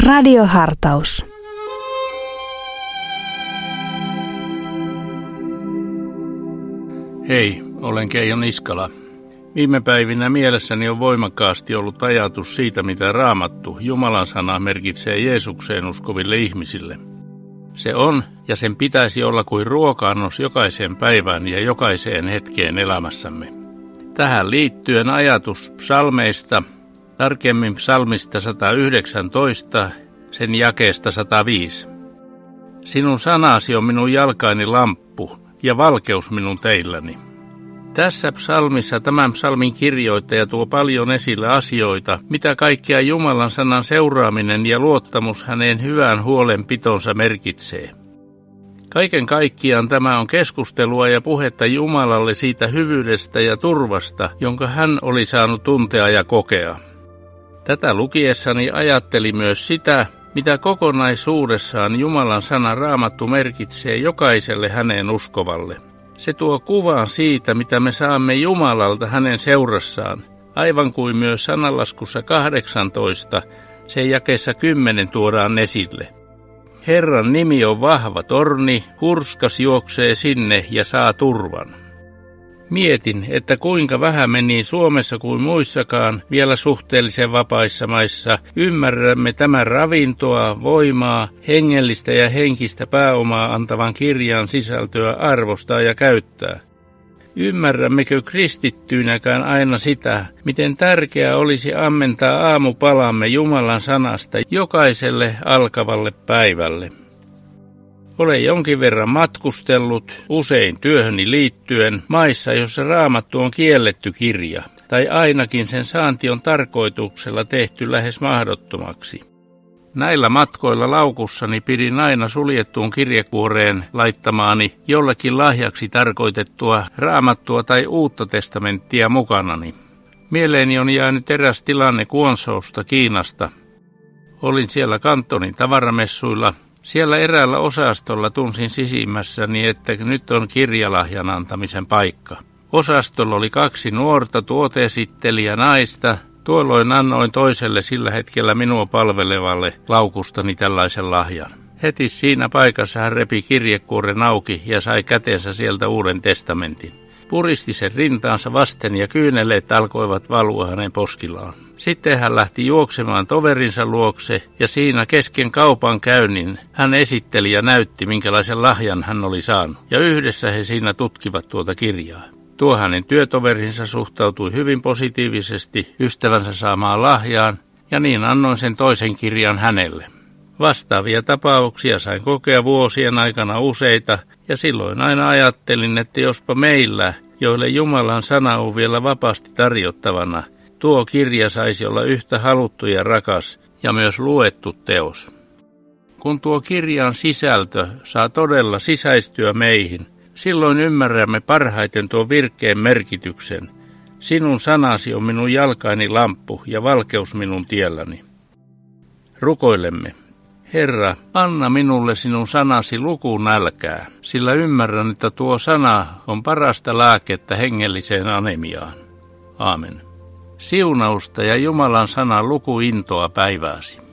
Radiohartaus. Hei, olen Keijo Niskala. Viime päivinä mielessäni on voimakkaasti ollut ajatus siitä, mitä Raamattu, Jumalan sana, merkitsee Jeesukseen uskoville ihmisille. Se on, ja sen pitäisi olla kuin ruoka-annos jokaiseen päivään ja jokaiseen hetkeen elämässämme. Tähän liittyen ajatus psalmeista, tarkemmin psalmista 119, sen jakeesta 105. Sinun sanasi on minun jalkaini lamppu ja valkeus minun teilläni. Tässä psalmissa tämän psalmin kirjoittaja tuo paljon esille asioita, mitä kaikkea Jumalan sanan seuraaminen ja luottamus hänen hyvään huolenpitonsa merkitsee. Kaiken kaikkiaan tämä on keskustelua ja puhetta Jumalalle siitä hyvyydestä ja turvasta, jonka hän oli saanut tuntea ja kokea. Tätä lukiessani ajattelin myös sitä, mitä kokonaisuudessaan Jumalan sana Raamattu merkitsee jokaiselle hänen uskovalle. Se tuo kuvan siitä, mitä me saamme Jumalalta hänen seurassaan, aivan kuin myös sananlaskussa 18, sen jakeessa 10 tuodaan esille. Herran nimi on vahva torni, hurskas juoksee sinne ja saa turvan. Mietin, että kuinka vähän me niin Suomessa kuin muissakaan vielä suhteellisen vapaissa maissa ymmärrämme tämän ravintoa, voimaa, hengellistä ja henkistä pääomaa antavan kirjan sisältöä arvostaa ja käyttää. Ymmärrämmekö kristittyinäkään aina sitä, miten tärkeää olisi ammentaa aamupalamme Jumalan sanasta jokaiselle alkavalle päivälle? Olen jonkin verran matkustellut, usein työhöni liittyen, maissa, jossa Raamattu on kielletty kirja, tai ainakin sen saanti on tarkoituksella tehty lähes mahdottomaksi. Näillä matkoilla laukussani pidin aina suljettuun kirjekuoreen laittamaani jollekin lahjaksi tarkoitettua Raamattua tai Uutta testamenttia mukanani. Mieleeni on jäänyt eräs tilanne Guangzhousta Kiinasta. Olin siellä Kantonin tavaramessuilla. Siellä eräällä osastolla tunsin sisimmässäni, että nyt on kirjalahjan antamisen paikka. Osastolla oli 2 nuorta tuoteesittelijä naista. Tuolloin annoin toiselle sillä hetkellä minua palvelevalle laukustani tällaisen lahjan. Heti siinä paikassa hän repi kirjekuoren auki ja sai käteensä sieltä Uuden testamentin. Puristi sen rintaansa vasten ja kyyneleet alkoivat valua hänen poskillaan. Sitten hän lähti juoksemaan toverinsa luokse ja siinä kesken kaupan käynnin hän esitteli ja näytti, minkälaisen lahjan hän oli saanut. Ja yhdessä he siinä tutkivat tuota kirjaa. Tuo hänen työtoverinsa suhtautui hyvin positiivisesti ystävänsä saamaan lahjaan ja niin annoin sen toisen kirjan hänelle. Vastaavia tapauksia sain kokea vuosien aikana useita ja silloin aina ajattelin, että jospa meillä, joille Jumalan sana on vielä vapaasti tarjottavana, tuo kirja saisi olla yhtä haluttu ja rakas ja myös luettu teos. Kun tuo kirjan sisältö saa todella sisäistyä meihin, silloin ymmärrämme parhaiten tuon virkkeen merkityksen. Sinun sanasi on minun jalkaini lamppu ja valkeus minun tielläni. Rukoilemme. Herra, anna minulle sinun sanasi lukunälkää, sillä ymmärrän, että tuo sana on parasta lääkettä hengelliseen anemiaan. Aamen. Siunausta ja Jumalan sanan lukuintoa päivääsi.